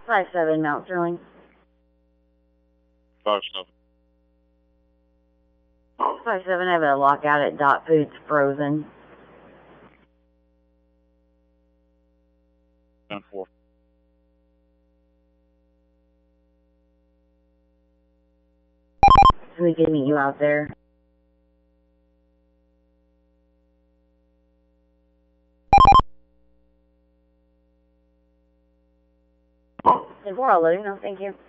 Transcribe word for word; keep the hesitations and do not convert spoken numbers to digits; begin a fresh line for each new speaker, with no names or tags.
Five seven Mount Sterling.
Five seven.
Five seven. I have a lockout at Dot Foods Frozen.
Ten four.
So we can meet you out there. And four, I'll let you know. Thank you.